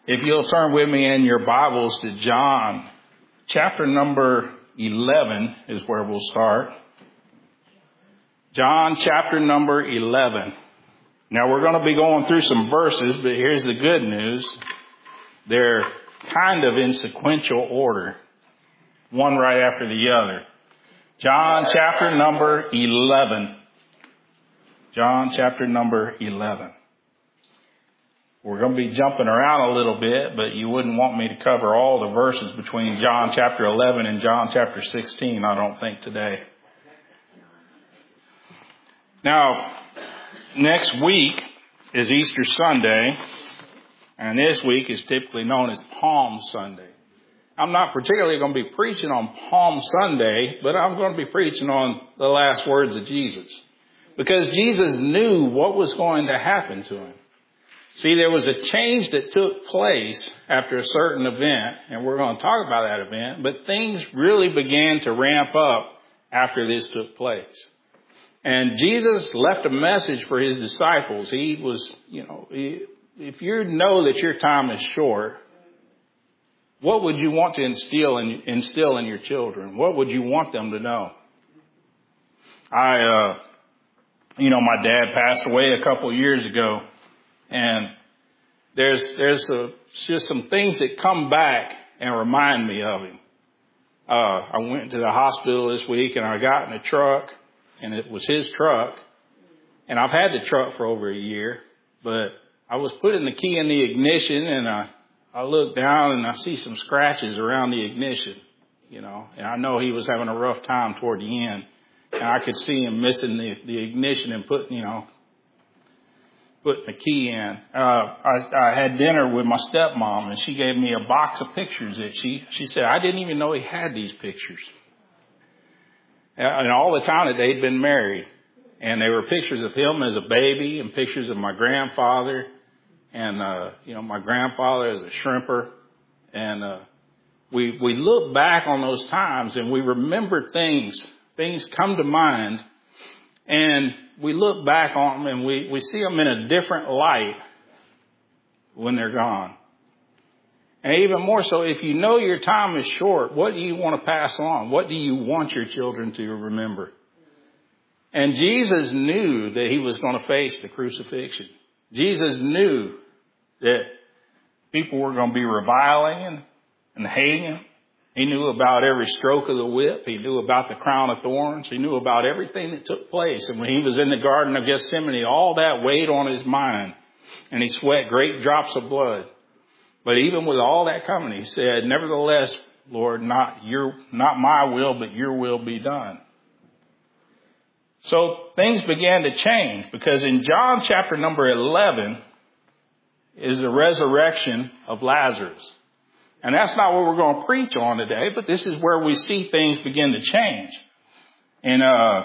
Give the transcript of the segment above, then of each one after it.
If you'll turn with me in your Bibles to John, chapter number 11 is where we'll start. John chapter number 11. Now we're going to be going through some verses, but here's the good news. They're kind of in sequential order, one right after the other. John chapter number 11. John chapter number 11. We're going to be jumping around a little bit, but you wouldn't want me to cover all the verses between John chapter 11 and John chapter 16, I don't think, today. Now, next week is Easter Sunday, and this week is typically known as Palm Sunday. I'm not particularly going to be preaching on Palm Sunday, but I'm going to be preaching on the last words of Jesus, because Jesus knew what was going to happen to him. See, there was a change that took place after a certain event, and we're going to talk about that event, but things really began to ramp up after this took place. And Jesus left a message for his disciples. He was, if you know that your time is short, what would you want to instill in your children? What would you want them to know? My dad passed away a couple of years ago. And there's just some things that come back and remind me of him. I went to the hospital this week and I got in a truck, and it was his truck. And I've had the truck for over a year, but I was putting the key in the ignition, and I look down and I see some scratches around the ignition, and I know he was having a rough time toward the end, and I could see him missing the ignition and putting the key in. I had dinner with my stepmom, and she gave me a box of pictures that she said, I didn't even know he had these pictures. And all the time that they'd been married. And they were pictures of him as a baby and pictures of my grandfather. And, my grandfather as a shrimper. And, we look back on those times and we remember things. Things come to mind. And we look back on them and we see them in a different light when they're gone. And even more so, if you know your time is short, what do you want to pass on? What do you want your children to remember? And Jesus knew that he was going to face the crucifixion. Jesus knew that people were going to be reviling and hating him. He knew about every stroke of the whip. He knew about the crown of thorns. He knew about everything that took place. And when he was in the Garden of Gethsemane, all that weighed on his mind. And he sweat great drops of blood. But even with all that coming, he said, nevertheless, Lord, not my will, but your will be done. So things began to change, because in John chapter number 11 is the resurrection of Lazarus. And that's not what we're going to preach on today, but this is where we see things begin to change. And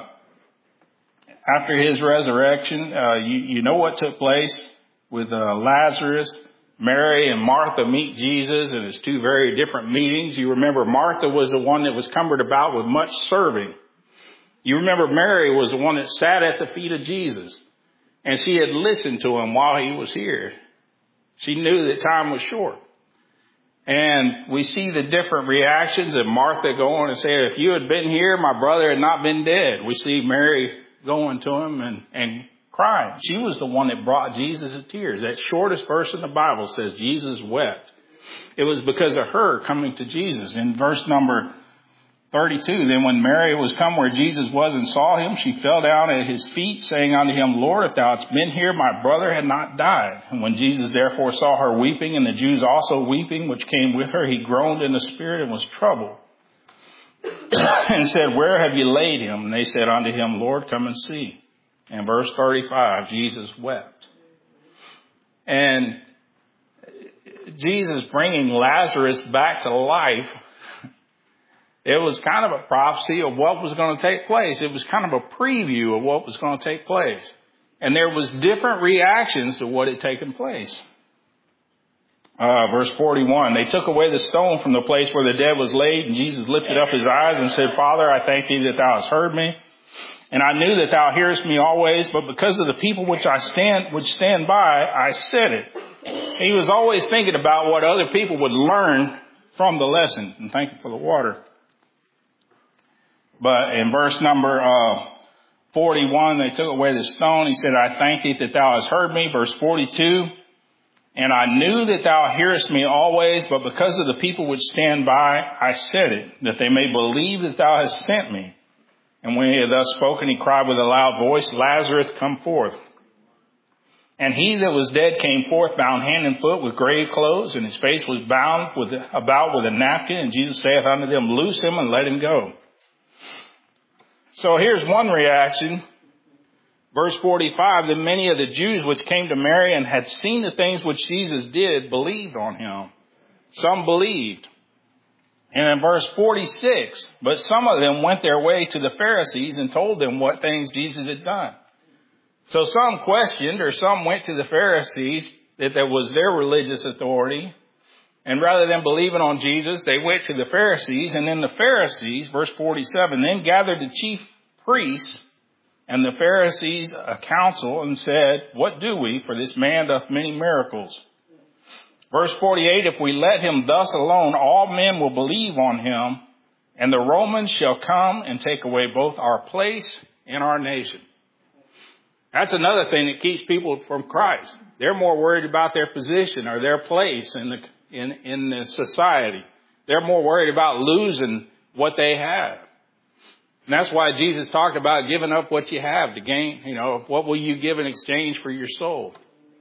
after his resurrection, you know what took place with Lazarus. Mary and Martha meet Jesus, and it's two very different meetings. You remember Martha was the one that was cumbered about with much serving. You remember Mary was the one that sat at the feet of Jesus, and she had listened to him while he was here. She knew that time was short. And we see the different reactions of Martha going and saying, if you had been here, my brother had not been dead. We see Mary going to him and crying. She was the one that brought Jesus to tears. That shortest verse in the Bible says Jesus wept. It was because of her coming to Jesus. In verse number 32, then when Mary was come where Jesus was and saw him, she fell down at his feet, saying unto him, Lord, if thou hadst been here, my brother had not died. And when Jesus therefore saw her weeping, and the Jews also weeping, which came with her, he groaned in the spirit and was troubled. And said, where have you laid him? And they said unto him, Lord, come and see. And verse 35, Jesus wept. And Jesus bringing Lazarus back to life, it was kind of a prophecy of what was going to take place. It was kind of a preview of what was going to take place. And there was different reactions to what had taken place. Verse 41, they took away the stone from the place where the dead was laid, and Jesus lifted up his eyes and said, Father, I thank thee that thou hast heard me. And I knew that thou hearest me always, but because of the people which stand by, I said it, He was always thinking about what other people would learn from the lesson. And thank you for the water. But in verse number 41, they took away the stone. He said, I thank thee that thou hast heard me. Verse 42, and I knew that thou hearest me always, but because of the people which stand by, I said it, that they may believe that thou hast sent me. And when he had thus spoken, he cried with a loud voice, Lazarus, come forth. And he that was dead came forth, bound hand and foot with grave clothes, and his face was bound about with a napkin. And Jesus saith unto them, loose him and let him go. So here's one reaction. Verse 45, then many of the Jews which came to Mary and had seen the things which Jesus did believed on him. Some believed. And in verse 46, but some of them went their way to the Pharisees and told them what things Jesus had done. So some questioned, or some went to the Pharisees, that there was their religious authority. And rather than believing on Jesus, they went to the Pharisees. And then the Pharisees, verse 47, then gathered the chief priests and the Pharisees a council and said, what do we? For this man doth many miracles. Verse 48, if we let him thus alone, all men will believe on him, and the Romans shall come and take away both our place and our nation. That's another thing that keeps people from Christ. They're more worried about their position or their place in the society. They're more worried about losing what they have. And that's why Jesus talked about giving up what you have to gain, what will you give in exchange for your soul?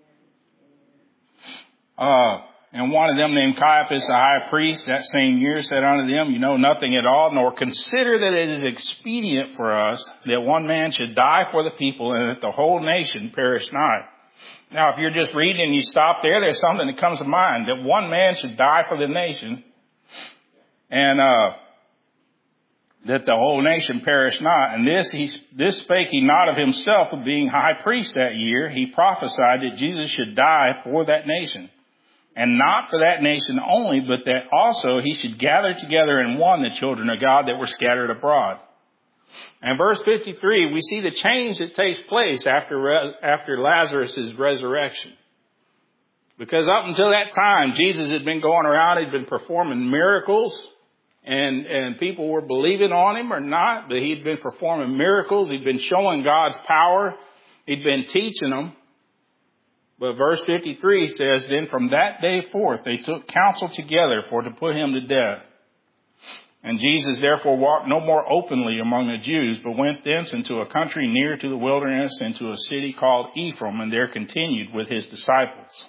And one of them named Caiaphas, the high priest, that same year said unto them, you know nothing at all, nor consider that it is expedient for us that one man should die for the people and that the whole nation perish not. Now, if you're just reading and you stop there, there's something that comes to mind, that one man should die for the nation and that the whole nation perish not. And this spake he not of himself, of being high priest that year. He prophesied that Jesus should die for that nation. And not for that nation only, but that also he should gather together in one the children of God that were scattered abroad. And verse 53, we see the change that takes place after Lazarus' resurrection. Because up until that time, Jesus had been going around, he'd been performing miracles, and people were believing on him or not, but he'd been performing miracles, he'd been showing God's power, he'd been teaching them. But verse 53 says, then from that day forth they took counsel together for to put him to death. And Jesus therefore walked no more openly among the Jews, but went thence into a country near to the wilderness, into a city called Ephraim, and there continued with his disciples.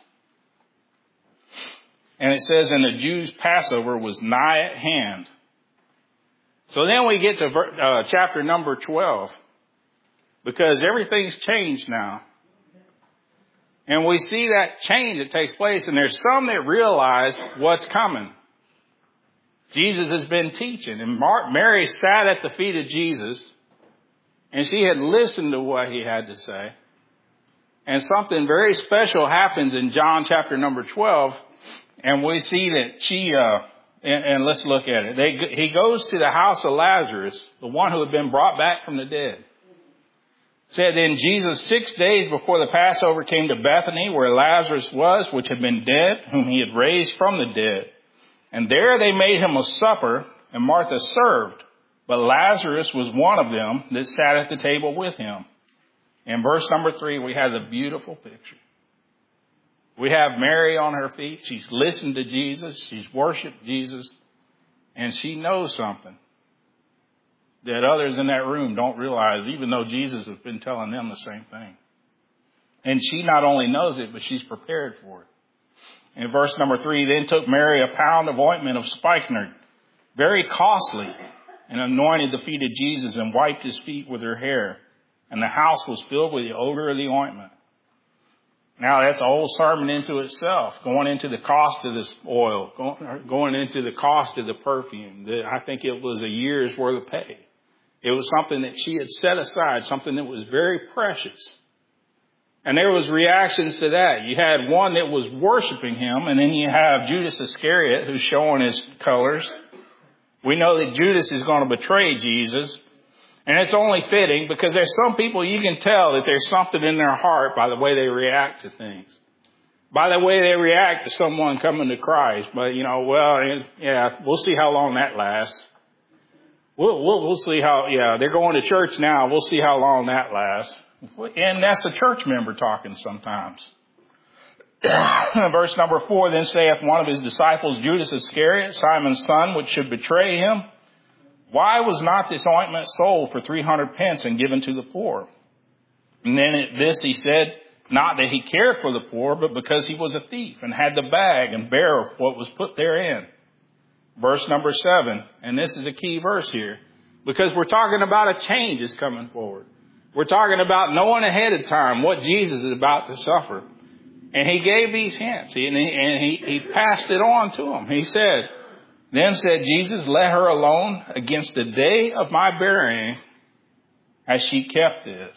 And it says, and the Jews' Passover was nigh at hand. So then we get to chapter number 12, because everything's changed now. And we see that change that takes place, and there's some that realize what's coming. Jesus has been teaching, and Mary sat at the feet of Jesus, and she had listened to what he had to say. And something very special happens in John chapter number 12, and we see that she, and let's look at it. He goes to the house of Lazarus, the one who had been brought back from the dead. Said, then Jesus 6 days before the Passover came to Bethany, where Lazarus was, which had been dead, whom he had raised from the dead. And there they made him a supper, and Martha served. But Lazarus was one of them that sat at the table with him. In verse number 3, we have the beautiful picture. We have Mary on her feet. She's listened to Jesus. She's worshiped Jesus. And she knows something that others in that room don't realize, even though Jesus has been telling them the same thing. And she not only knows it, but she's prepared for it. In verse number 3, then took Mary a pound of ointment of spikenard, very costly, and anointed the feet of Jesus and wiped his feet with her hair. And the house was filled with the odor of the ointment. Now that's a whole sermon into itself, going into the cost of this oil, going into the cost of the perfume. I think it was a year's worth of pay. It was something that she had set aside, something that was very precious. And there was reactions to that. You had one that was worshiping him, and then you have Judas Iscariot who's showing his colors. We know that Judas is going to betray Jesus. And it's only fitting because there's some people you can tell that there's something in their heart by the way they react to things. by the way they react to someone coming to Christ. But, we'll see how long that lasts. We'll see how, they're going to church now. We'll see how long that lasts. And that's a church member talking sometimes. Verse number 4, then saith one of his disciples, Judas Iscariot, Simon's son, which should betray him, why was not this ointment sold for 300 pence and given to the poor? And then at this he said, not that he cared for the poor, but because he was a thief and had the bag and bear what was put therein. Verse number 7, and this is a key verse here, because we're talking about a change is coming forward. We're talking about knowing ahead of time what Jesus is about to suffer. And he gave these hints, and he passed it on to them. He said, then said Jesus, let her alone against the day of my burying, as she kept this.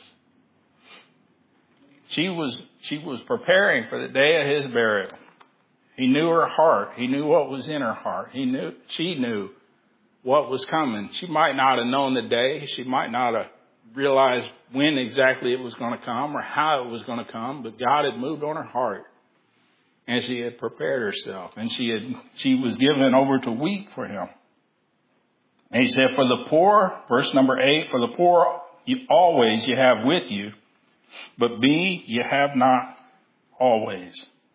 She was preparing for the day of his burial. He knew her heart. He knew what was in her heart. She knew what was coming. She might not have known the day. She might not have realized when exactly it was going to come or how it was going to come, but God had moved on her heart, and she had prepared herself, and she was given over to weep for him. And he said, for the poor, verse number 8, for the poor always you have with you, but me you have not always.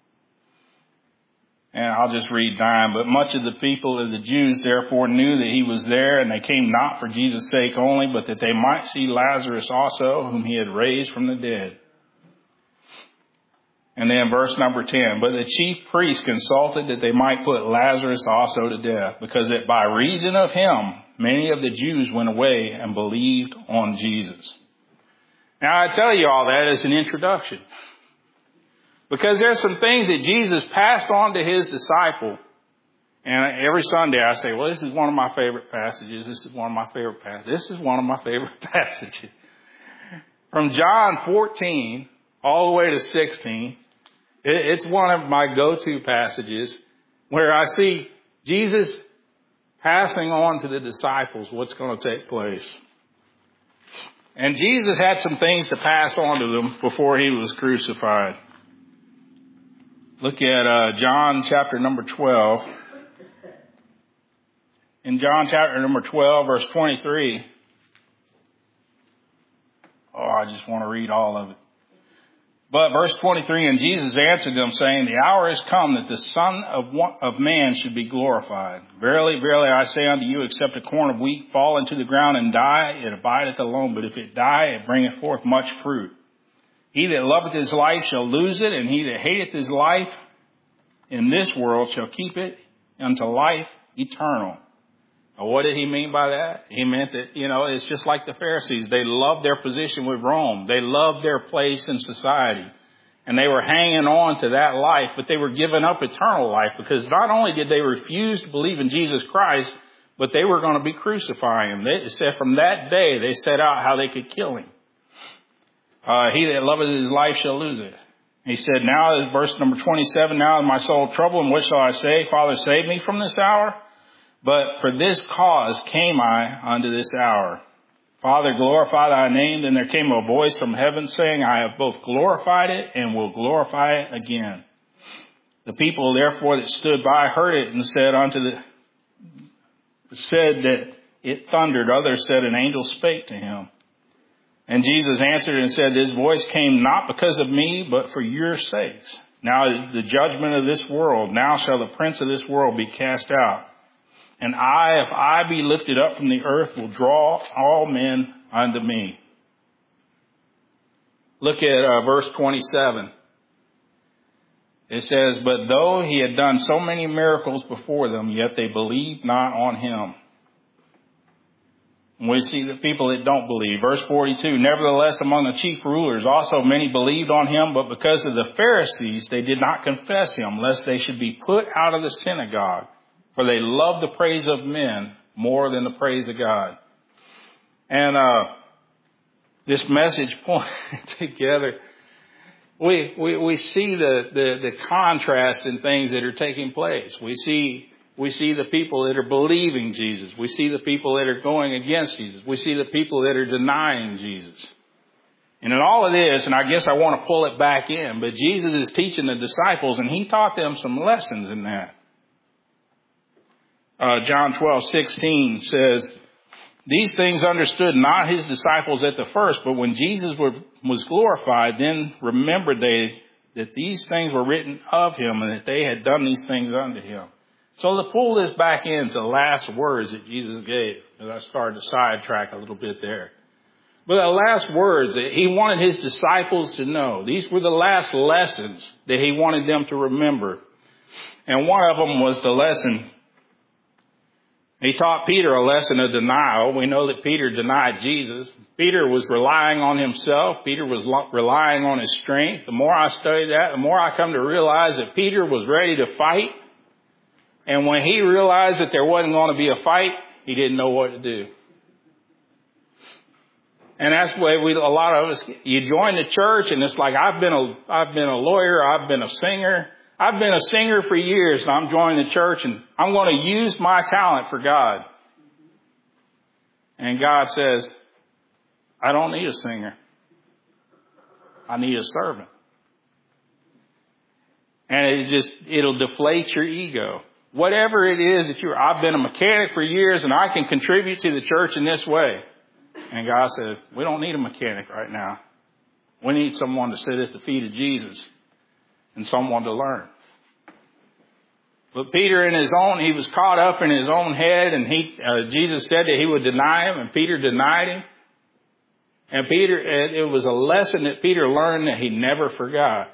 And I'll just read 9. But much of the people of the Jews therefore knew that he was there, and they came not for Jesus' sake only, but that they might see Lazarus also, whom he had raised from the dead. And then verse number 10, but the chief priests consulted that they might put Lazarus also to death, because that by reason of him, many of the Jews went away and believed on Jesus. Now I tell you all that as an introduction, because there's some things that Jesus passed on to his disciple. And every Sunday I say, well, this is one of my favorite passages. This is one of my favorite passages. This is one of my favorite passages. From John 14 all the way to 16, it's one of my go-to passages where I see Jesus passing on to the disciples what's going to take place. And Jesus had some things to pass on to them before he was crucified. Look at John chapter number 12. In John chapter number 12, verse 23. I just want to read all of it. But verse 23, and Jesus answered them, saying, the hour is come that the Son of Man should be glorified. Verily, verily, I say unto you, except a corn of wheat fall into the ground and die, it abideth alone. But if it die, it bringeth forth much fruit. He that loveth his life shall lose it, and he that hateth his life in this world shall keep it unto life eternal. Now, what did he mean by that? He meant that, it's just like the Pharisees. They loved their position with Rome. They loved their place in society. And they were hanging on to that life, but they were giving up eternal life, because not only did they refuse to believe in Jesus Christ, but they were going to be crucifying him. They said from that day, they set out how they could kill him. He that loveth his life shall lose it. He said, now, verse number 27, now is my soul troubled, and what shall I say? Father, save me from this hour. But for this cause came I unto this hour. Father, glorify thy name. Then there came a voice from heaven saying, I have both glorified it and will glorify it again. The people therefore that stood by heard it and said that it thundered. Others said an angel spake to him. And Jesus answered and said, this voice came not because of me, but for your sakes. Now is the judgment of this world. Now shall the prince of this world be cast out. And I, if I be lifted up from the earth, will draw all men unto me. Look at verse 27. It says, but though he had done so many miracles before them, yet they believed not on him. And we see the people that don't believe. Verse 42, nevertheless, among the chief rulers also many believed on him, but because of the Pharisees, they did not confess him, lest they should be put out of the synagogue. For they love the praise of men more than the praise of God. And this message pointed together, we see the contrast in things that are taking place. We see the people that are believing Jesus. We see the people that are going against Jesus. We see the people that are denying Jesus. And in all of this, and I guess I want to pull it back in, but Jesus is teaching the disciples, and he taught them some lessons in that. John 12:16 says, these things understood not his disciples at the first, but when Jesus was glorified, then remembered they that these things were written of him and that they had done these things unto him. So to pull this back into the last words that Jesus gave, as I started to sidetrack a little bit there. But the last words that he wanted his disciples to know, these were the last lessons that he wanted them to remember. And one of them was the lesson. He taught Peter a lesson of denial. We know that Peter denied Jesus. Peter was relying on himself. Peter was relying on his strength. The more I study that, the more I come to realize that Peter was ready to fight. And when he realized that there wasn't going to be a fight, he didn't know what to do. And that's the way a lot of us, you join the church and it's like, I've been a lawyer, I've been a singer. I've been a singer for years and I'm joining the church and I'm going to use my talent for God. And God says, I don't need a singer. I need a servant. And it'll deflate your ego. Whatever it is that I've been a mechanic for years and I can contribute to the church in this way. And God says, we don't need a mechanic right now. We need someone to sit at the feet of Jesus and someone to learn. But Peter he was caught up in his own head and Jesus said that he would deny him and Peter denied him. And it was a lesson that Peter learned that he never forgot.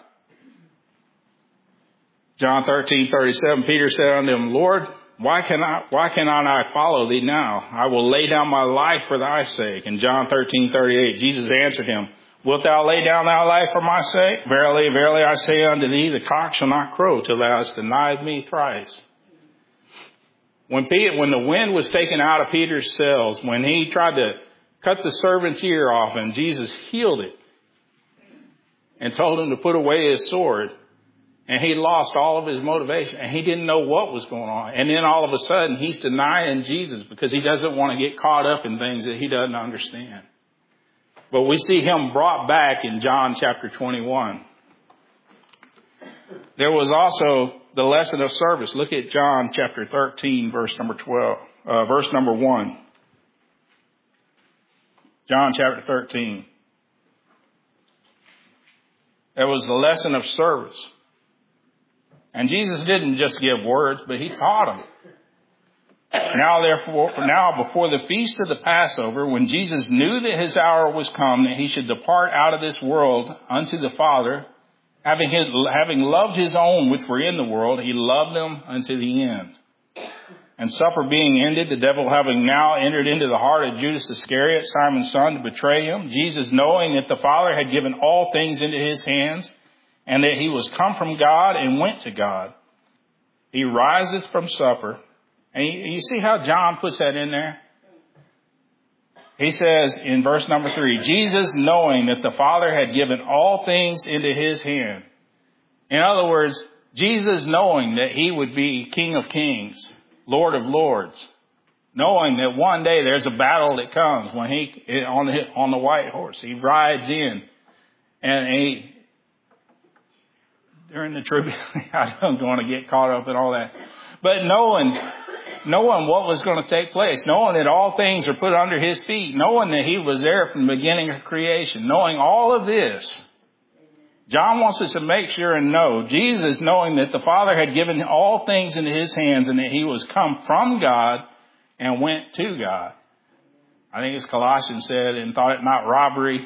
John 13:37, Peter said unto him, Lord, why cannot I follow thee now? I will lay down my life for thy sake. And John 13:38, Jesus answered him, wilt thou lay down thy life for my sake? Verily, verily, I say unto thee, the cock shall not crow till thou hast denied me thrice. When the wind was taken out of Peter's sails, when he tried to cut the servant's ear off and Jesus healed it and told him to put away his sword, and he lost all of his motivation and he didn't know what was going on. And then all of a sudden he's denying Jesus because he doesn't want to get caught up in things that he doesn't understand. But we see him brought back in John chapter 21. There was also the lesson of service. Look at John chapter 13, verse number 1. John chapter 13. There was the lesson of service. And Jesus didn't just give words, but he taught them. Now before the feast of the Passover, when Jesus knew that his hour was come, that he should depart out of this world unto the Father, having loved his own which were in the world, he loved them unto the end. And supper being ended, the devil having now entered into the heart of Judas Iscariot, Simon's son, to betray him, Jesus, knowing that the Father had given all things into his hands, and that he was come from God and went to God, he riseth from supper. And you see how John puts that in there? He says in verse number 3, Jesus knowing that the Father had given all things into his hand. In other words, Jesus knowing that he would be King of Kings, Lord of Lords, knowing that one day there's a battle that comes when on the white horse, he rides in and during the tribulation, I don't want to get caught up in all that. But knowing what was going to take place, knowing that all things are put under his feet, knowing that he was there from the beginning of creation, knowing all of this, John wants us to make sure and know, Jesus knowing that the Father had given all things into his hands and that he was come from God and went to God. I think as Colossians said, and thought it not robbery,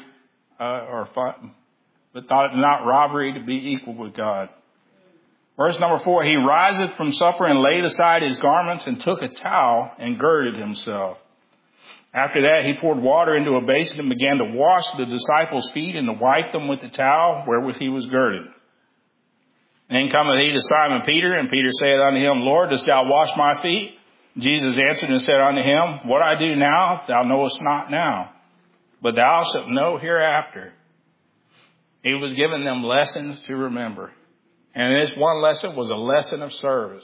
but thought it not robbery to be equal with God. Verse number 4, he riseth from supper and laid aside his garments and took a towel and girded himself. After that, he poured water into a basin and began to wash the disciples' feet and to wipe them with the towel wherewith he was girded. Then cometh he to Simon Peter, and Peter saith unto him, Lord, dost thou wash my feet? Jesus answered and said unto him, what I do now, thou knowest not now, but thou shalt know hereafter. He was giving them lessons to remember. And this one lesson was a lesson of service.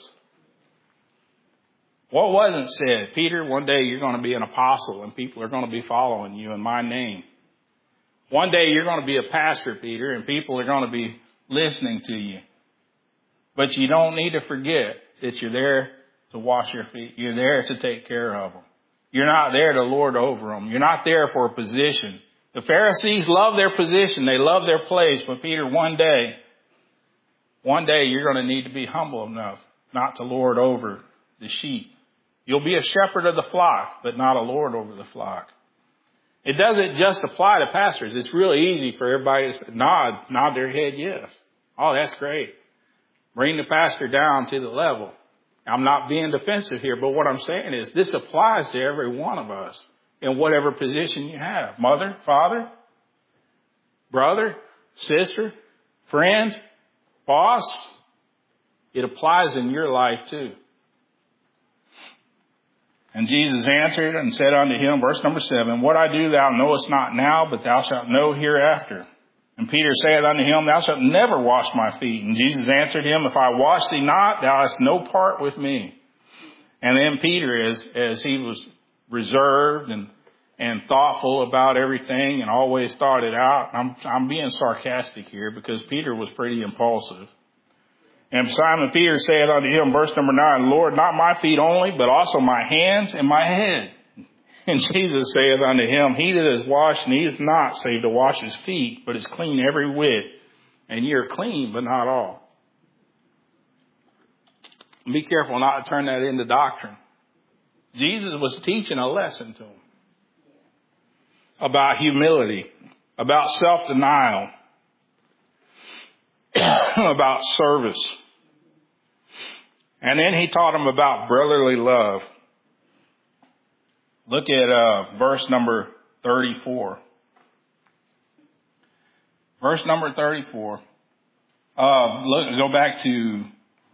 What wasn't said? Peter, one day you're going to be an apostle and people are going to be following you in my name. One day you're going to be a pastor, Peter, and people are going to be listening to you. But you don't need to forget that you're there to wash your feet. You're there to take care of them. You're not there to lord over them. You're not there for a position. The Pharisees love their position. They love their place. But Peter, one day you're going to need to be humble enough not to lord over the sheep. You'll be a shepherd of the flock, but not a lord over the flock. It doesn't just apply to pastors. It's really easy for everybody to nod their head yes. Oh, that's great. Bring the pastor down to the level. I'm not being defensive here, but what I'm saying is this applies to every one of us in whatever position you have. Mother, father, brother, sister, friend, boss. It applies in your life too. And Jesus answered and said unto him, verse number 7, What I do thou knowest not now, but thou shalt know hereafter. And Peter said unto him, Thou shalt never wash my feet. And Jesus answered him, If I wash thee not, thou hast no part with me. And then Peter, as he was reserved and thoughtful about everything and always thought it out, I'm being sarcastic here because Peter was pretty impulsive. And Simon Peter said unto him, verse number 9, Lord, not my feet only, but also my hands and my head. And Jesus saith unto him, He that is washed needeth not save to wash his feet, but is clean every whit. And ye are clean, but not all. Be careful not to turn that into doctrine. Jesus was teaching a lesson to him about humility, about self-denial, about service. And then he taught him about brotherly love. Look at verse number 34. Verse number 34. Go back to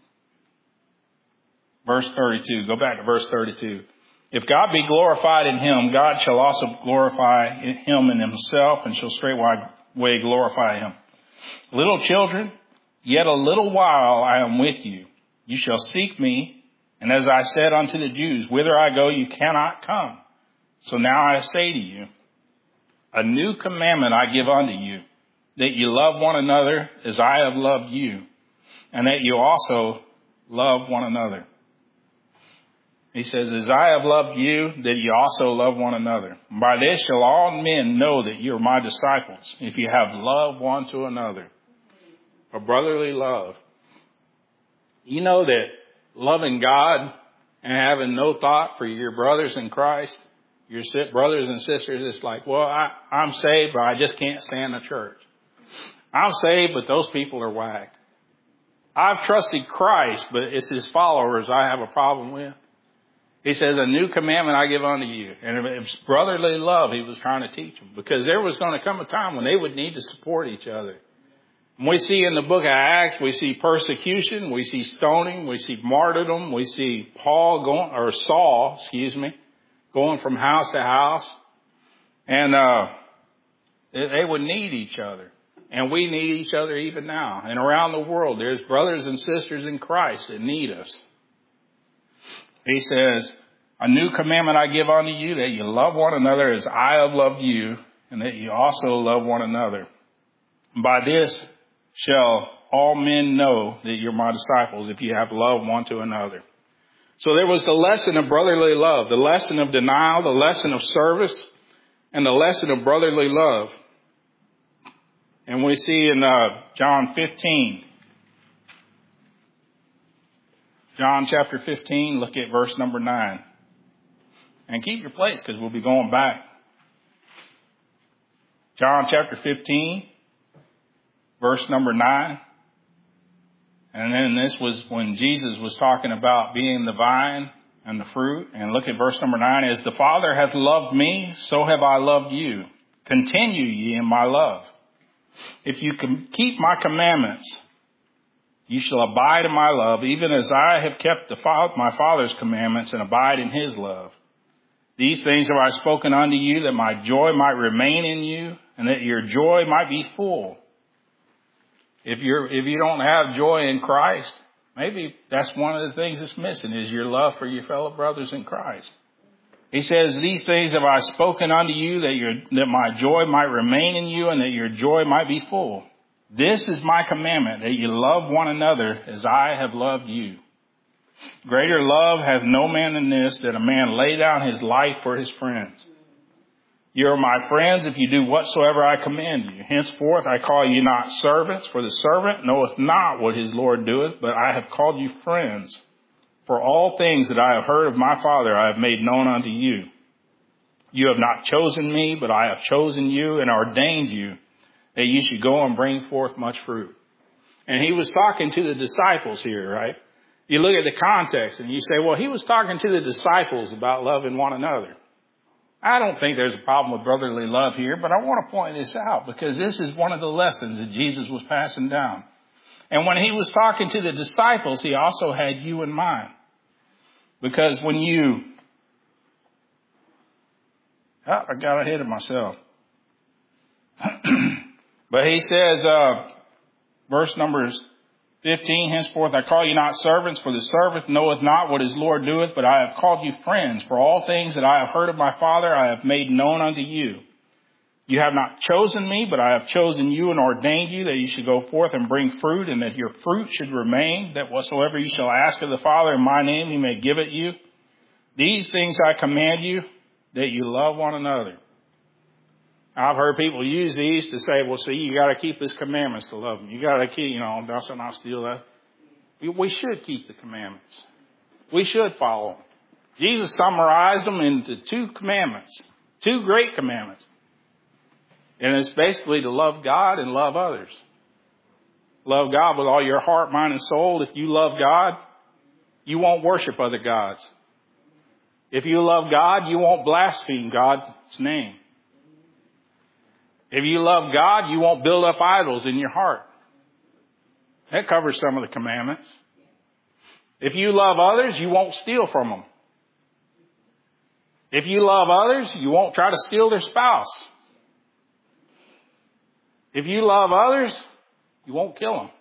verse 32. Go back to verse 32. If God be glorified in him, God shall also glorify him in himself, and shall straightway glorify him. Little children, yet a little while I am with you. You shall seek me, and as I said unto the Jews, whither I go you cannot come. So now I say to you, a new commandment I give unto you, that you love one another as I have loved you, and that you also love one another. He says, as I have loved you, that you also love one another. By this shall all men know that you are my disciples, if you have love one to another. A brotherly love. You know that loving God and having no thought for your brothers in Christ, your brothers and sisters, it's like, well, I'm saved, but I just can't stand the church. I'm saved, but those people are whacked. I've trusted Christ, but it's his followers I have a problem with. He says, a new commandment I give unto you. And it's brotherly love he was trying to teach them, because there was going to come a time when they would need to support each other. And we see in the book of Acts, we see persecution, we see stoning, we see martyrdom, we see Saul, going from house to house. And they would need each other. And we need each other even now. And around the world, there's brothers and sisters in Christ that need us. He says, a new commandment I give unto you, that you love one another as I have loved you, and that you also love one another. By this shall all men know that you're my disciples, if you have love one to another. So there was the lesson of brotherly love, the lesson of denial, the lesson of service, and the lesson of brotherly love. And we see in John 15, John chapter 15, look at verse number 9. And keep your place because we'll be going back. John chapter 15, verse number 9. And then this was when Jesus was talking about being the vine and the fruit. And look at verse number 9. As the Father hath loved me, so have I loved you. Continue ye in my love. If you can keep my commandments, you shall abide in my love, even as I have kept my Father's commandments and abide in his love. These things have I spoken unto you, that my joy might remain in you, and that your joy might be full. If you don't have joy in Christ, maybe that's one of the things that's missing, is your love for your fellow brothers in Christ. He says, these things have I spoken unto you that my joy might remain in you and that your joy might be full. This is my commandment, that you love one another as I have loved you. Greater love hath no man than this, that a man lay down his life for his friends. You are my friends if you do whatsoever I command you. Henceforth I call you not servants, for the servant knoweth not what his Lord doeth, but I have called you friends. For all things that I have heard of my Father I have made known unto you. You have not chosen me, but I have chosen you and ordained you, that you should go and bring forth much fruit. And he was talking to the disciples here, right? You look at the context and you say, well, he was talking to the disciples about loving one another. I don't think there's a problem with brotherly love here, but I want to point this out because this is one of the lessons that Jesus was passing down. And when he was talking to the disciples, he also had you in mind. Because when you, I got ahead of myself. But he says, verse numbers 15, henceforth I call you not servants, for the servant knoweth not what his Lord doeth, but I have called you friends. For all things that I have heard of my Father I have made known unto you. You have not chosen me, but I have chosen you and ordained you, that you should go forth and bring fruit, and that your fruit should remain, that whatsoever you shall ask of the Father in my name, he may give it you. These things I command you, that you love one another. I've heard people use these to say, well, see, you got to keep his commandments to love him. You got to keep, thou shalt not steal that. We should keep the commandments. We should follow them. Jesus summarized them into 2 commandments, 2 great commandments. And it's basically to love God and love others. Love God with all your heart, mind, and soul. If you love God, you won't worship other gods. If you love God, you won't blaspheme God's name. If you love God, you won't build up idols in your heart. That covers some of the commandments. If you love others, you won't steal from them. If you love others, you won't try to steal their spouse. If you love others, you won't kill them.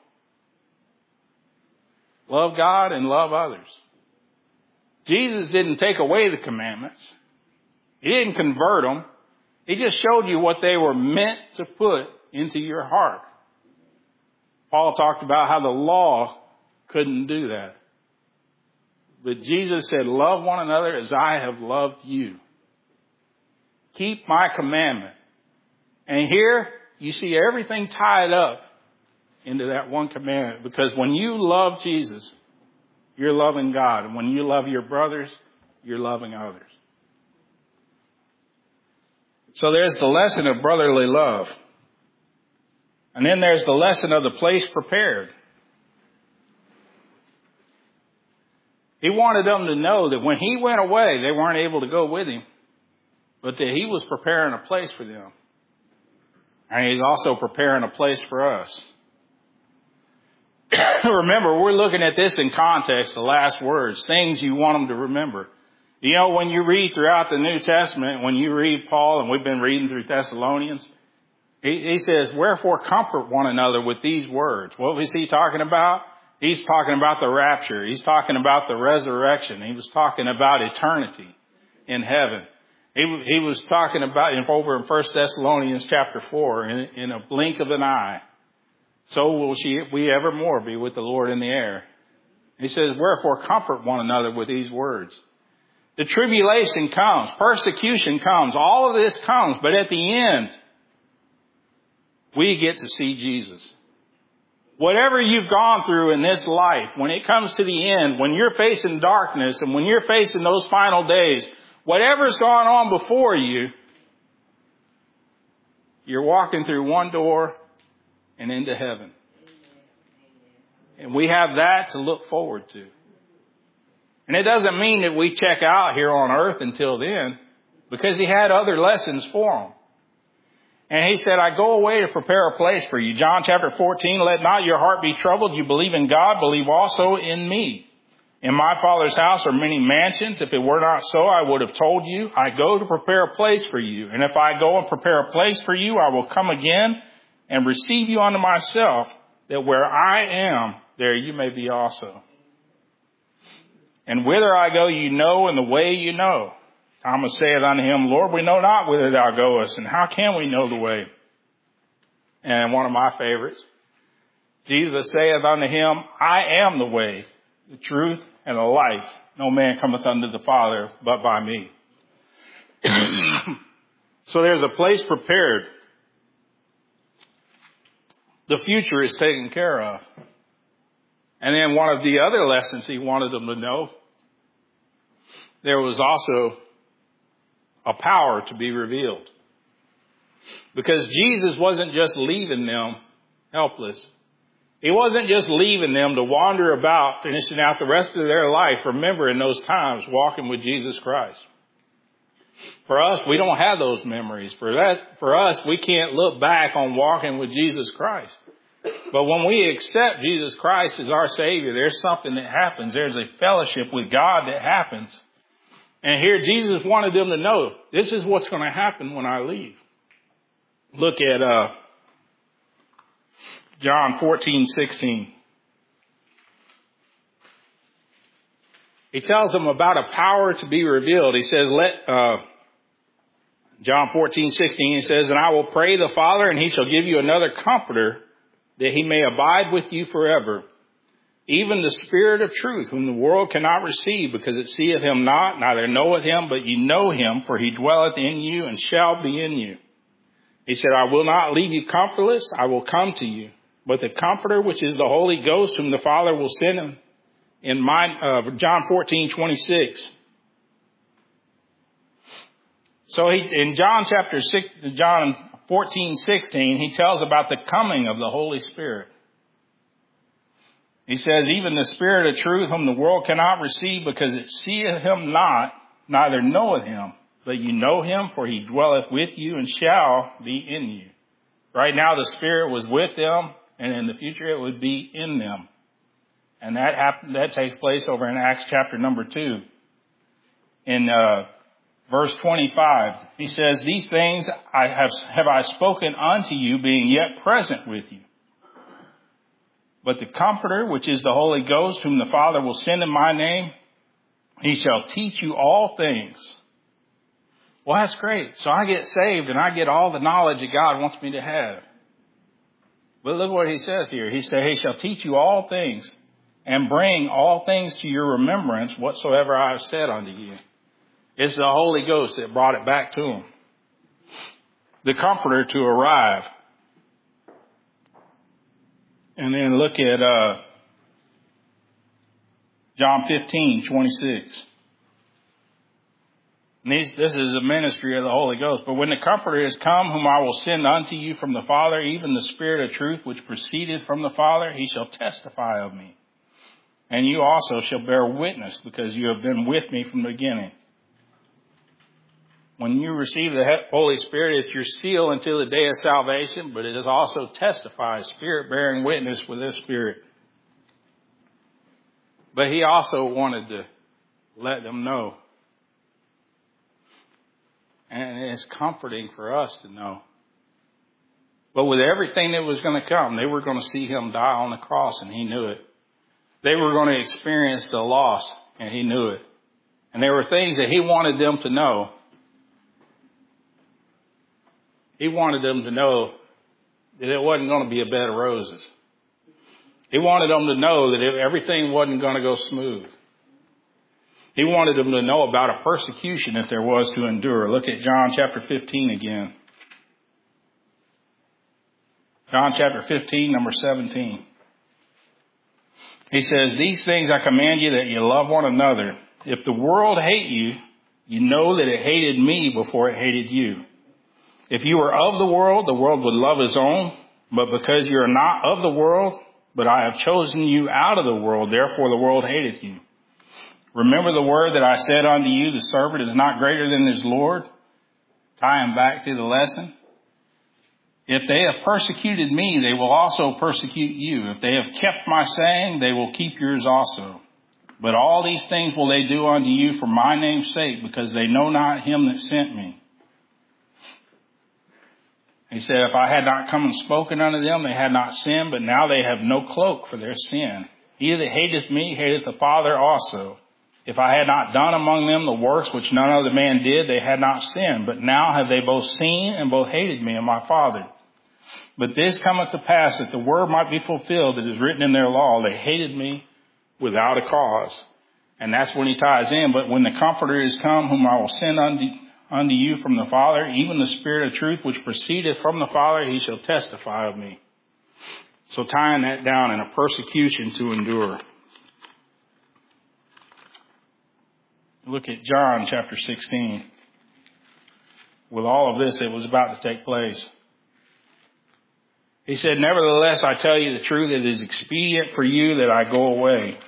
Love God and love others. Jesus didn't take away the commandments. He didn't convert them. He just showed you what they were meant to put into your heart. Paul talked about how the law couldn't do that. But Jesus said, love one another as I have loved you. Keep my commandment. And here you see everything tied up into that one commandment. Because when you love Jesus, you're loving God. And when you love your brothers, you're loving others. So there's the lesson of brotherly love. And then there's the lesson of the place prepared. He wanted them to know that when he went away, they weren't able to go with him, but that he was preparing a place for them. And he's also preparing a place for us. Remember, we're looking at this in context, the last words, things you want them to remember. When you read throughout the New Testament, when you read Paul, and we've been reading through Thessalonians, he says, wherefore comfort one another with these words. What was he talking about? He's talking about the rapture. He's talking about the resurrection. He was talking about eternity in heaven. He was talking about, over in 1 Thessalonians chapter 4, in a blink of an eye, so will we evermore be with the Lord in the air. He says, wherefore comfort one another with these words. The tribulation comes, persecution comes, all of this comes, but at the end, we get to see Jesus. Whatever you've gone through in this life, when it comes to the end, when you're facing darkness and when you're facing those final days, whatever's gone on before you, you're walking through one door and into heaven. And we have that to look forward to. And it doesn't mean that we check out here on earth until then, because he had other lessons for them. And he said, I go away to prepare a place for you. John chapter 14, let not your heart be troubled. You believe in God, believe also in me. In my Father's house are many mansions. If it were not so, I would have told you. I go to prepare a place for you. And if I go and prepare a place for you, I will come again and receive you unto myself, that where I am, there you may be also. And whither I go, you know, and the way you know. Thomas saith unto him, Lord, we know not whither thou goest, and how can we know the way? And one of my favorites, Jesus saith unto him, I am the way, the truth, and the life. No man cometh unto the Father but by me. So there's a place prepared. The future is taken care of. And then one of the other lessons he wanted them to know, there was also a power to be revealed. Because Jesus wasn't just leaving them helpless. He wasn't just leaving them to wander about, finishing out the rest of their life, remembering those times walking with Jesus Christ. For us, we don't have those memories. For us, we can't look back on walking with Jesus Christ. But when we accept Jesus Christ as our Savior, there's something that happens. There's a fellowship with God that happens. And here Jesus wanted them to know, this is what's going to happen when I leave. Look at John 14:16. He tells them about a power to be revealed. He says, John 14:16, he says, and I will pray the Father, and he shall give you another comforter, that he may abide with you forever. Even the Spirit of truth, whom the world cannot receive, because it seeth him not, neither knoweth him, but ye know him, for he dwelleth in you and shall be in you. He said, I will not leave you comfortless, I will come to you. But the Comforter, which is the Holy Ghost, whom the Father will send him, in John 14:26. So in John 14:16, he tells about the coming of the Holy Spirit. He says, even the Spirit of truth, whom the world cannot receive, because it seeth him not, neither knoweth him. But you know him, for he dwelleth with you and shall be in you. Right now the Spirit was with them, and in the future it would be in them. And that takes place over in Acts chapter number 2. In verse 25, he says, these things have I spoken unto you, being yet present with you. But the Comforter, which is the Holy Ghost, whom the Father will send in my name, he shall teach you all things. Well, that's great. So I get saved and I get all the knowledge that God wants me to have. But look what he says here. He said, he shall teach you all things and bring all things to your remembrance whatsoever I have said unto you. It's the Holy Ghost that brought it back to him. The Comforter to arrive. And then look at John 15:26. This is a ministry of the Holy Ghost. But when the Comforter is come, whom I will send unto you from the Father, even the Spirit of truth, which proceedeth from the Father, he shall testify of me. And you also shall bear witness, because you have been with me from the beginning. When you receive the Holy Spirit, it's your seal until the day of salvation, but it is also testifies, Spirit bearing witness with this Spirit. But he also wanted to let them know. And it's comforting for us to know. But with everything that was going to come, they were going to see him die on the cross, and he knew it. They were going to experience the loss, and he knew it. And there were things that he wanted them to know. He wanted them to know that it wasn't going to be a bed of roses. He wanted them to know that everything wasn't going to go smooth. He wanted them to know about a persecution that there was to endure. Look at John chapter 15 again. John chapter 15, number 17. He says, these things I command you, that you love one another. If the world hate you, you know that it hated me before it hated you. If you were of the world would love his own. But because you are not of the world, but I have chosen you out of the world, therefore the world hateth you. Remember the word that I said unto you, the servant is not greater than his Lord. Tying back to the lesson. If they have persecuted me, they will also persecute you. If they have kept my saying, they will keep yours also. But all these things will they do unto you for my name's sake, because they know not him that sent me. He said, if I had not come and spoken unto them, they had not sinned, but now they have no cloak for their sin. He that hateth me hateth the Father also. If I had not done among them the works which none other man did, they had not sinned. But now have they both seen and both hated me and my Father. But this cometh to pass that the word might be fulfilled that is written in their law. They hated me without a cause. And that's when he ties in. But when the Comforter is come, whom I will send unto you from the Father, even the Spirit of truth which proceedeth from the Father, he shall testify of me. So tying that down in a persecution to endure. Look at John chapter 16. With all of this, it was about to take place. He said, nevertheless, I tell you the truth, it is expedient for you that I go away.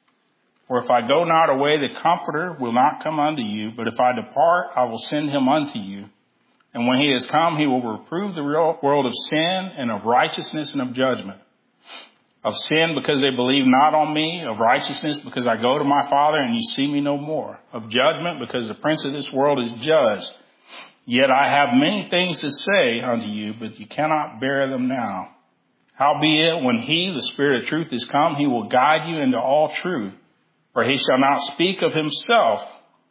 For if I go not away, the Comforter will not come unto you. But if I depart, I will send him unto you. And when he is come, he will reprove the world of sin and of righteousness and of judgment. Of sin, because they believe not on me. Of righteousness, because I go to my Father and you see me no more. Of judgment, because the prince of this world is judged. Yet I have many things to say unto you, but you cannot bear them now. Howbeit, when he, the Spirit of truth, is come, he will guide you into all truth. For he shall not speak of himself,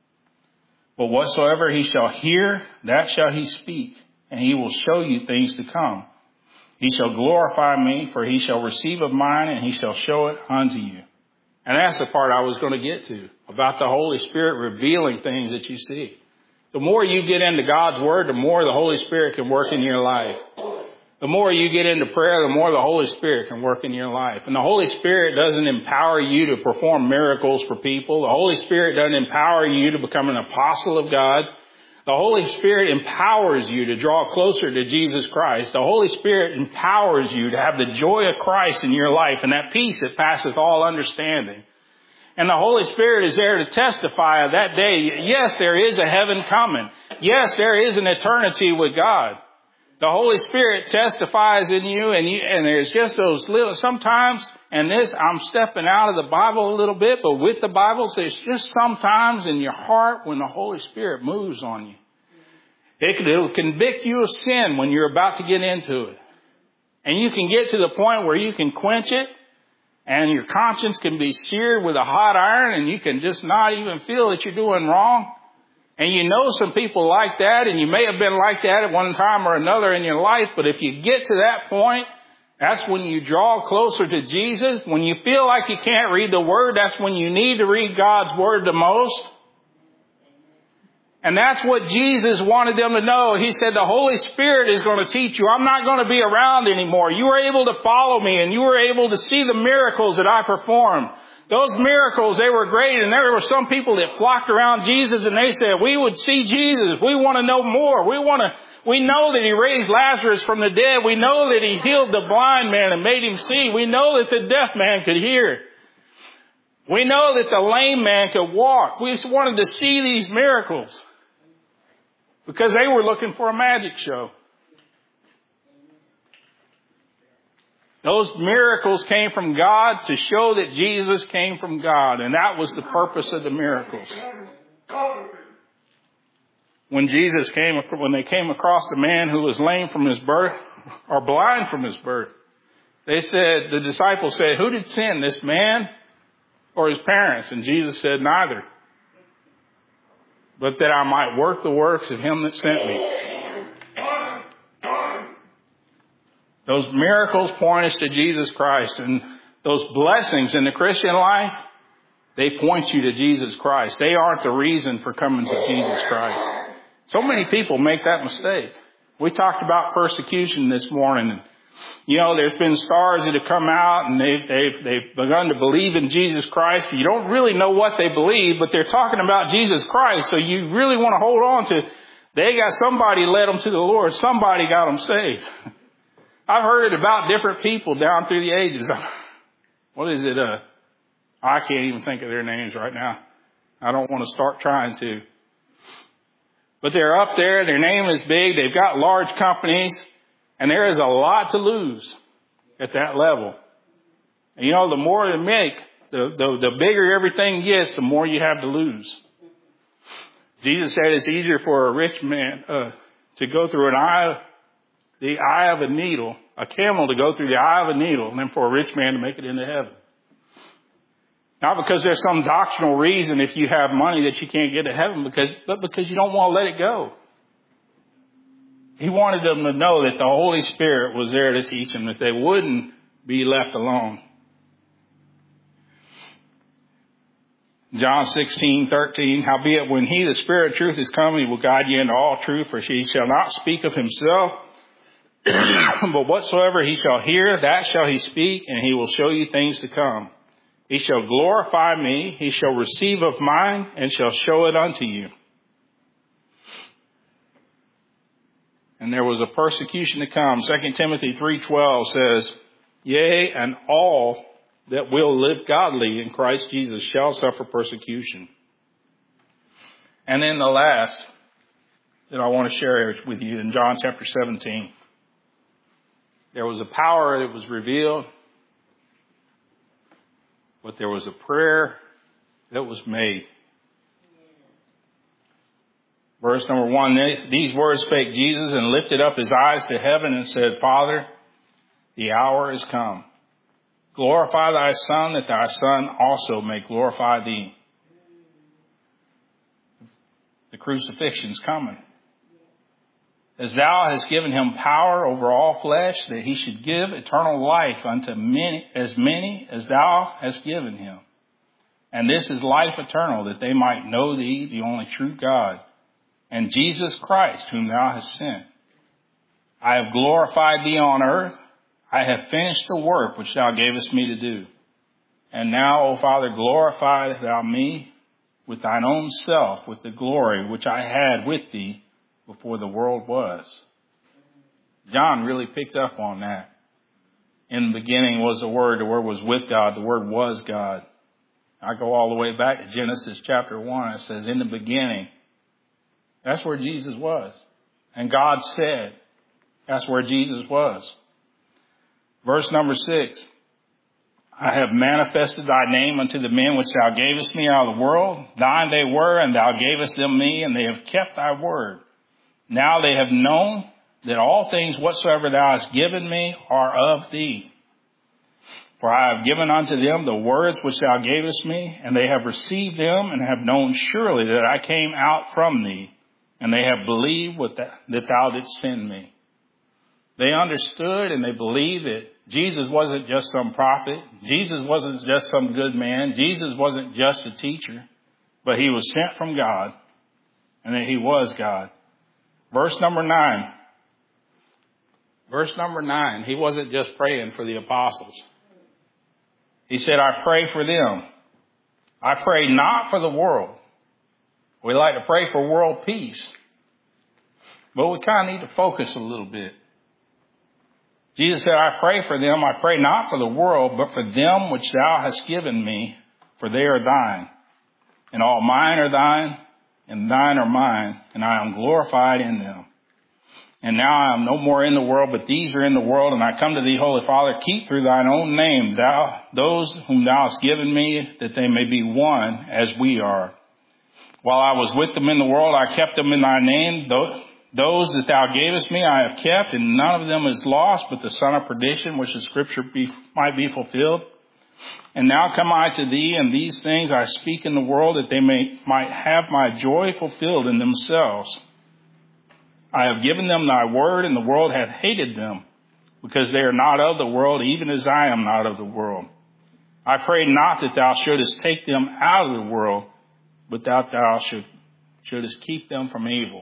but whatsoever he shall hear, that shall he speak. And he will show you things to come. He shall glorify me, for he shall receive of mine, and he shall show it unto you. And that's the part I was going to get to, about the Holy Spirit revealing things that you see. The more you get into God's Word, the more the Holy Spirit can work in your life. The more you get into prayer, the more the Holy Spirit can work in your life. And the Holy Spirit doesn't empower you to perform miracles for people. The Holy Spirit doesn't empower you to become an apostle of God. The Holy Spirit empowers you to draw closer to Jesus Christ. The Holy Spirit empowers you to have the joy of Christ in your life and that peace that passeth all understanding. And the Holy Spirit is there to testify of that day. Yes, there is a heaven coming. Yes, there is an eternity with God. The Holy Spirit testifies in you, and there's just those little, sometimes, and this, I'm stepping out of the Bible a little bit, but with the Bible, there's just sometimes in your heart when the Holy Spirit moves on you. It'll convict you of sin when you're about to get into it. And you can get to the point where you can quench it, and your conscience can be seared with a hot iron, and you can just not even feel that you're doing wrong. And you know some people like that, and you may have been like that at one time or another in your life, but if you get to that point, that's when you draw closer to Jesus. When you feel like you can't read the Word, that's when you need to read God's Word the most. And that's what Jesus wanted them to know. He said, the Holy Spirit is going to teach you. I'm not going to be around anymore. You were able to follow me, and you were able to see the miracles that I performed. Those miracles, they were great, and there were some people that flocked around Jesus and they said, we would see Jesus. We want to know more. We know that he raised Lazarus from the dead. We know that he healed the blind man and made him see. We know that the deaf man could hear. We know that the lame man could walk. We just wanted to see these miracles because they were looking for a magic show. Those miracles came from God to show that Jesus came from God. And that was the purpose of the miracles. When they came across the man who was lame from his birth or blind from his birth, the disciples said, who did sin, this man or his parents? And Jesus said, neither. But that I might work the works of him that sent me. Those miracles point us to Jesus Christ, and those blessings in the Christian life, they point you to Jesus Christ. They aren't the reason for coming to Jesus Christ. So many people make that mistake. We talked about persecution this morning. And, there's been stars that have come out and they've begun to believe in Jesus Christ. You don't really know what they believe, but they're talking about Jesus Christ. So you really want to hold on to, they got somebody led them to the Lord. Somebody got them saved. I've heard it about different people down through the ages. What is it? I can't even think of their names right now. I don't want to start trying to. But they're up there. Their name is big. They've got large companies. And there is a lot to lose at that level. And the more they make, the bigger everything gets, the more you have to lose. Jesus said it's easier for a rich man to go through the eye of a needle, a camel to go through the eye of a needle, than for a rich man to make it into heaven. Not because there's some doctrinal reason if you have money that you can't get to heaven, but because you don't want to let it go. He wanted them to know that the Holy Spirit was there to teach them, that they wouldn't be left alone. John 16:13, howbeit when he, the Spirit of truth, is come, he will guide you into all truth, for he shall not speak of himself, but whatsoever he shall hear, that shall he speak, and he will show you things to come. He shall glorify me, he shall receive of mine, and shall show it unto you. And there was a persecution to come. 2 Timothy 3:12 says, yea, and all that will live godly in Christ Jesus shall suffer persecution. And then the last that I want to share with you in John chapter 17. There was a power that was revealed, but there was a prayer that was made. Verse number 1, these words spake Jesus and lifted up his eyes to heaven and said, Father, the hour is come. Glorify thy Son, that thy Son also may glorify thee. The crucifixion's coming. As thou hast given him power over all flesh, that he should give eternal life unto as many as thou hast given him. And this is life eternal, that they might know thee, the only true God, and Jesus Christ, whom thou hast sent. I have glorified thee on earth. I have finished the work which thou gavest me to do. And now, O Father, glorify thou me with thine own self, with the glory which I had with thee before the world was. John really picked up on that. In the beginning was the Word was with God, the Word was God. I go all the way back to Genesis chapter 1. It says, in the beginning, that's where Jesus was. And God said, that's where Jesus was. Verse number 6, I have manifested thy name unto the men which thou gavest me out of the world. Thine they were, and thou gavest them me, and they have kept thy word. Now they have known that all things whatsoever thou hast given me are of thee. For I have given unto them the words which thou gavest me, and they have received them, and have known surely that I came out from thee, and they have believed that thou didst send me. They understood and they believed that Jesus wasn't just some prophet. Jesus wasn't just some good man. Jesus wasn't just a teacher, but he was sent from God, and that he was God. Verse number 9. Verse number 9. He wasn't just praying for the apostles. He said, I pray for them. I pray not for the world. We like to pray for world peace, but we kind of need to focus a little bit. Jesus said, I pray for them. I pray not for the world, but for them which thou hast given me, for they are thine. And all mine are thine, and thine are mine, and I am glorified in them. And now I am no more in the world, but these are in the world, and I come to thee, Holy Father, keep through thine own name those whom thou hast given me, that they may be one as we are. While I was with them in the world, I kept them in thy name. Those that thou gavest me I have kept, and none of them is lost, but the son of perdition, which the scripture might be fulfilled. And now come I to thee, and these things I speak in the world, that they might have my joy fulfilled in themselves. I have given them thy word, and the world hath hated them, because they are not of the world, even as I am not of the world. I pray not that thou shouldest take them out of the world, but that thou shouldest keep them from evil.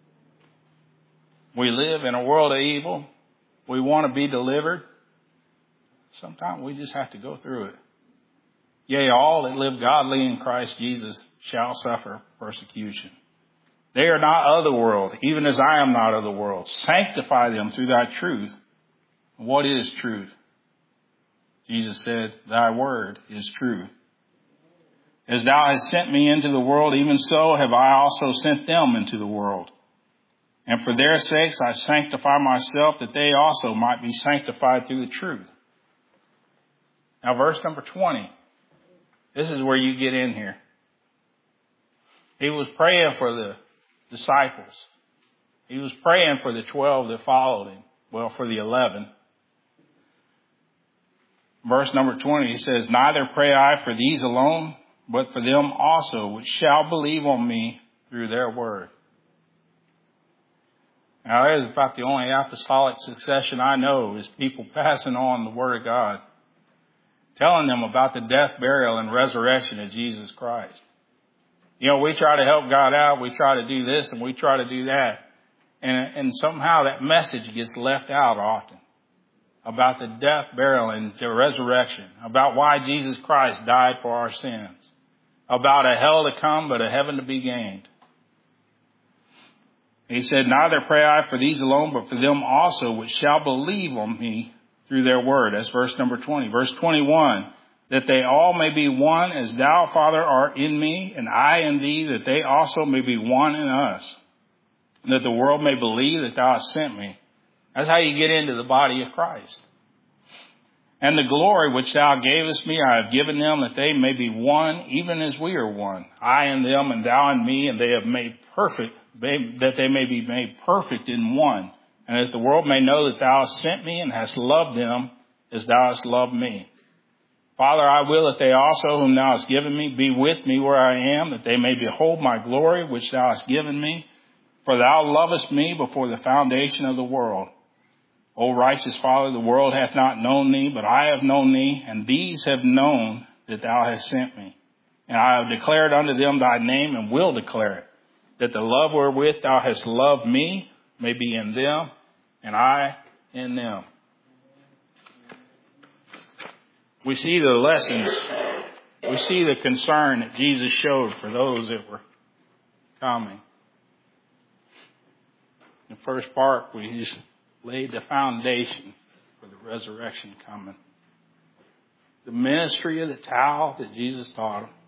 We live in a world of evil. We want to be delivered. Sometimes we just have to go through it. Yea, all that live godly in Christ Jesus shall suffer persecution. They are not of the world, even as I am not of the world. Sanctify them through thy truth. What is truth? Jesus said, thy word is truth. As thou hast sent me into the world, even so have I also sent them into the world. And for their sakes I sanctify myself, that they also might be sanctified through the truth. Now verse number 20. This is where you get in here. He was praying for the disciples. He was praying for the 12 that followed him. Well, for the 11. Verse number 20, he says, neither pray I for these alone, but for them also which shall believe on me through their word. Now, that is about the only apostolic succession I know, is people passing on the word of God, telling them about the death, burial, and resurrection of Jesus Christ. You know, we try to help God out, we try to do this, and we try to do that. And somehow that message gets left out often about the death, burial, and the resurrection, about why Jesus Christ died for our sins, about a hell to come, but a heaven to be gained. He said, neither pray I for these alone, but for them also which shall believe on me through their word. That's verse number 20. Verse 21, that they all may be one as thou, Father, art in me, and I in thee, that they also may be one in us, that the world may believe that thou hast sent me. That's how you get into the body of Christ. And the glory which thou gavest me, I have given them, that they may be one, even as we are one. I in them, and thou in me, and they have made perfect, that they may be made perfect in one, and that the world may know that thou hast sent me, and hast loved them as thou hast loved me. Father, I will that they also, whom thou hast given me, be with me where I am, that they may behold my glory, which thou hast given me. For thou lovest me before the foundation of the world. O righteous Father, the world hath not known thee, but I have known thee, and these have known that thou hast sent me. And I have declared unto them thy name, and will declare it, that the love wherewith thou hast loved me may be in them, and I in them. We see the lessons, we see the concern that Jesus showed for those that were coming. In the first part, we just laid the foundation for the resurrection coming. The ministry of the towel that Jesus taught them.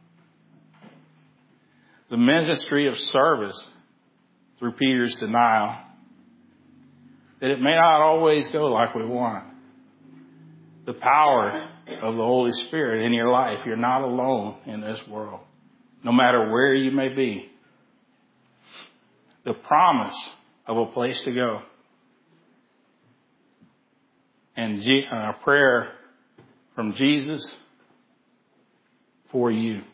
The ministry of service through Peter's denial. That it may not always go like we want. The power of the Holy Spirit in your life. You're not alone in this world, no matter where you may be. The promise of a place to go. And a prayer from Jesus for you.